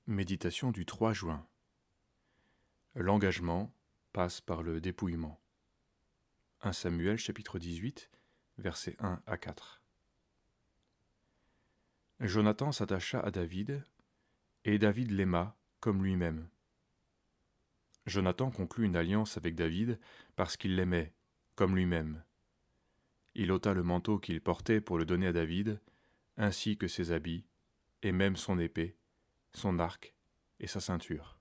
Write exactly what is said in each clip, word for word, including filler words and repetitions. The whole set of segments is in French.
Méditation du trois juin. L'engagement passe par le dépouillement. un Samuel chapitre dix-huit, versets un à quatre. Jonathan s'attacha à David, et David l'aima comme lui-même. Jonathan conclut une alliance avec David parce qu'il l'aimait comme lui-même. Il ôta le manteau qu'il portait pour le donner à David, ainsi que ses habits, et même son épée, son arc et sa ceinture.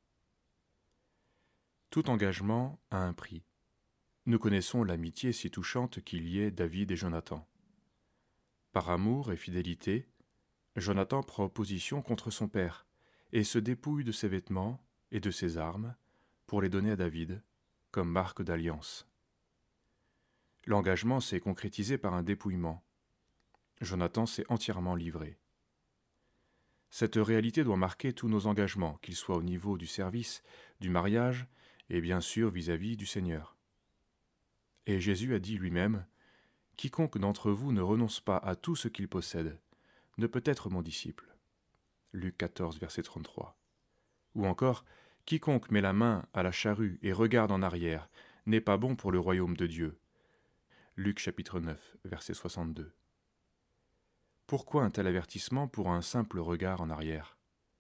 Tout engagement a un prix. Nous connaissons l'amitié si touchante qui liait David et Jonathan. Par amour et fidélité, Jonathan prend position contre son père et se dépouille de ses vêtements et de ses armes pour les donner à David comme marque d'alliance. L'engagement s'est concrétisé par un dépouillement. Jonathan s'est entièrement livré. Cette réalité doit marquer tous nos engagements, qu'ils soient au niveau du service, du mariage et bien sûr vis-à-vis du Seigneur. Et Jésus a dit lui-même « Quiconque d'entre vous ne renonce pas à tout ce qu'il possède ne peut être mon disciple. » Luc quatorze, verset trente-trois. Ou encore « Quiconque met la main à la charrue et regarde en arrière n'est pas bon pour le royaume de Dieu. » Luc chapitre neuf, verset soixante-deux. Pourquoi un tel avertissement pour un simple regard en arrière?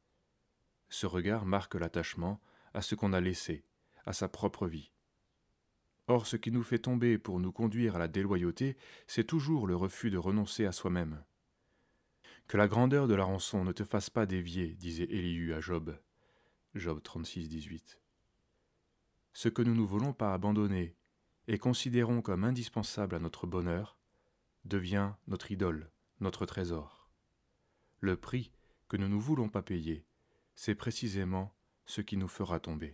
Ce regard marque l'attachement à ce qu'on a laissé, à sa propre vie. Or, ce qui nous fait tomber pour nous conduire à la déloyauté, c'est toujours le refus de renoncer à soi-même. Que la grandeur de la rançon ne te fasse pas dévier, disait Élihu à Job. Job trente-six, dix-huit. Ce que nous ne voulons pas abandonner et considérons comme indispensable à notre bonheur devient notre idole, notre trésor. Le prix que nous ne voulons pas payer, c'est précisément ce qui nous fera tomber.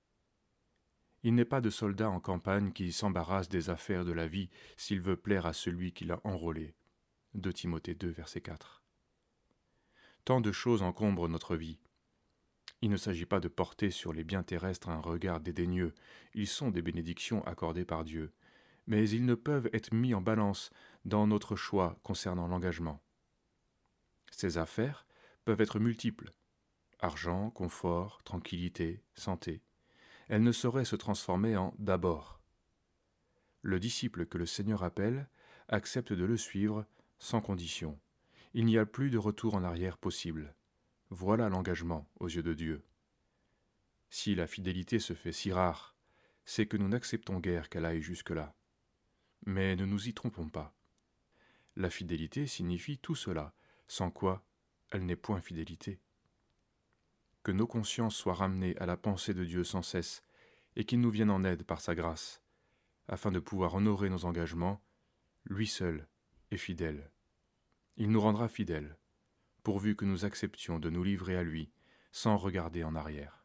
Il n'est pas de soldat en campagne qui s'embarrasse des affaires de la vie s'il veut plaire à celui qui l'a enrôlé. deux Timothée deux, verset quatre. Tant de choses encombrent notre vie. Il ne s'agit pas de porter sur les biens terrestres un regard dédaigneux, ils sont des bénédictions accordées par Dieu, mais ils ne peuvent être mis en balance dans notre choix concernant l'engagement. Ces affaires peuvent être multiples, argent, confort, tranquillité, santé. Elles ne sauraient se transformer en « d'abord ». Le disciple que le Seigneur appelle accepte de le suivre sans condition. Il n'y a plus de retour en arrière possible. Voilà l'engagement aux yeux de Dieu. Si la fidélité se fait si rare, c'est que nous n'acceptons guère qu'elle aille jusque-là. Mais ne nous y trompons pas. La fidélité signifie tout cela, sans quoi elle n'est point fidélité. Que nos consciences soient ramenées à la pensée de Dieu sans cesse, et qu'il nous vienne en aide par sa grâce, afin de pouvoir honorer nos engagements, lui seul est fidèle. Il nous rendra fidèles, pourvu que nous acceptions de nous livrer à lui, sans regarder en arrière.